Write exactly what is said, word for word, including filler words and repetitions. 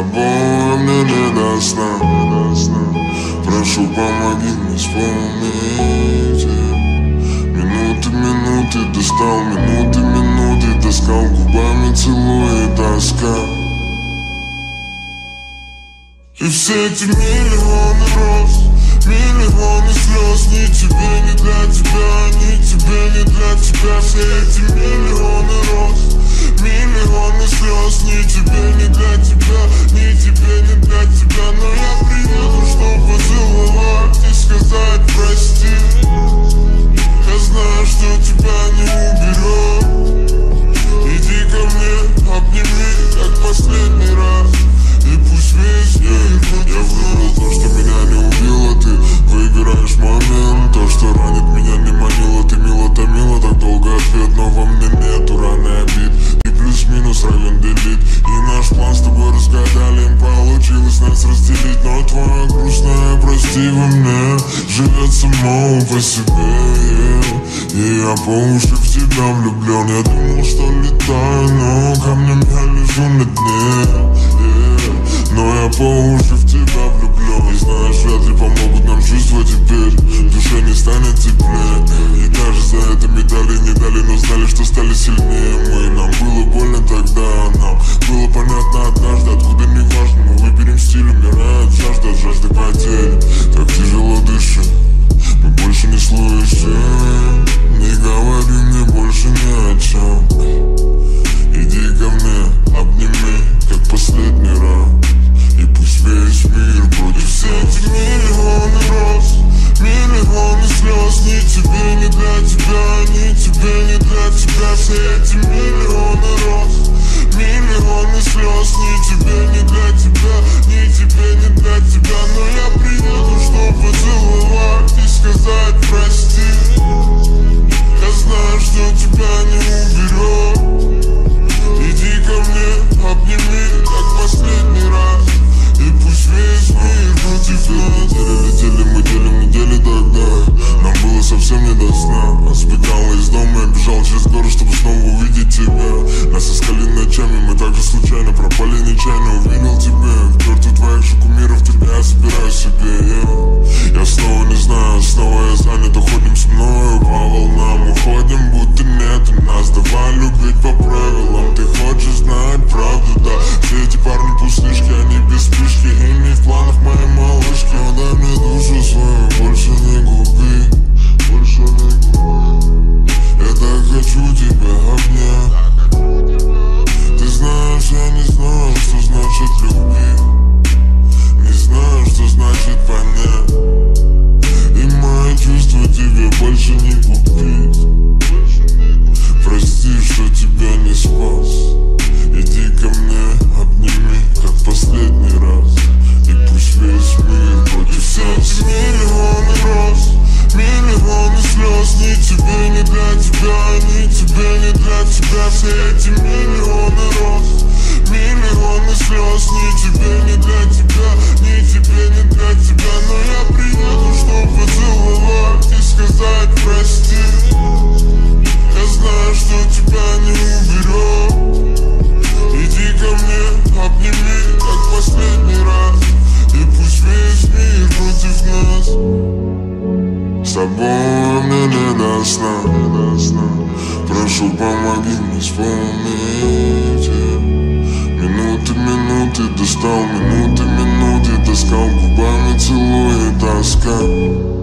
тобой мне не до сна. Прошу, помоги мне вспомнить. Минуты, минуты достал, минуты, минуты таскал, губами целует тоска. И все эти миллионы роз, миллионы слез, ни тебе, ни для тебя, ни тебе, ни для тебя. Все эти миллионы роз, миллионы слез, ни тебе, ни для тебя, ни тебе, ни для тебя. Но я приеду, чтобы поцеловать и сказать прости. Я знаю, что тебя не уберет. Иди ко мне, обними, как последний раз. И пусть весь мир будет. Я выбрал то, что меня не убило. Ты выбираешь момент. То, что ранит меня, не манило. Ты мило томила так долго ответ, но во мне нету раны обид. И плюс-минус район делит. И наш план с тобой разгадали. Получилось нас разделить. Но твоя грустная, прости, во мне живет само по себе, yeah. И я по уши в тебя влюблен. Я думал, что летаю, но камнем я лежу на дне, yeah. Но я по уши в тебя влюблен. И знаешь, вряд ли помогут нам чувства теперь. В душе не станет теплее. И даже за это медали не дали, но знали, что стали сильнее мы. Нам было больно тогда, нам было понятно однажды. Откуда не важно, мы выберем стиль. Умирает жажда от жажды потери. Так тяжело дышим, мы больше не слышим. Не говори мне больше ни о чем. Иди ко мне, обними, как последний раз. И пусть весь мир против всех. Эти миллионы роз, миллионы слез, ни тебе, ни для тебя, ни тебе, ни для тебя. Все эти миллионы роз, миллионы слез, ни тебе, ни для тебя, ни тебе, ни для тебя. Но я приеду, чтобы поцеловать и сказать прости. Я знаю, что тебя не уберет. Иди ко мне, обними, как последний раз. И пусть весь мир против нас. Летели, летели, мы делим недели тогда. Нам было совсем не до сна. Сбегал из дома, я бежал через горы, чтобы снова увидеть тебя. Нас искали ночами, мы так же случайно пропали нечаянно. Увидел тебя, к черту твоих же кумиров, тебя я собираю себе, yeah. Я снова не знаю, снова я занят. Уходим со мною по волнам, уходим, будто нет нас. Давай любить по правилам, ты хочешь знать правду, да. Все эти парни пустышки, они без спешки. И не в планах моей малышки. Но дай мне душу свою, больше не губи, больше не губи. Я так хочу тебя обнять. Ты знаешь, я не знаю, что значит любить. Не знаю, что значит понять. И мои чувства тебе больше не купить. Прости, что тебя не спас. Иди ко мне, обними, как последний раз. И пусть весь мир против всех. Эти миллионы роз, миллионы слез, ни тебе, ни для тебя, ни тебе, ни для тебя. Все эти миллионы роз, миллионы слез, ни тебе, ни для тебя, ни тебе, ни для тебя. Но я приеду, чтобы поцеловать и сказать прости. Я знаю, что тебя не уберет. Иди ко мне, обними, как последний раз. И пусть весь мир против нас. С тобой мне не до сна. Прошу, помоги мне вспомнить. Минуты, минуты достал, минуты, минуты таскал, губами целует тоска.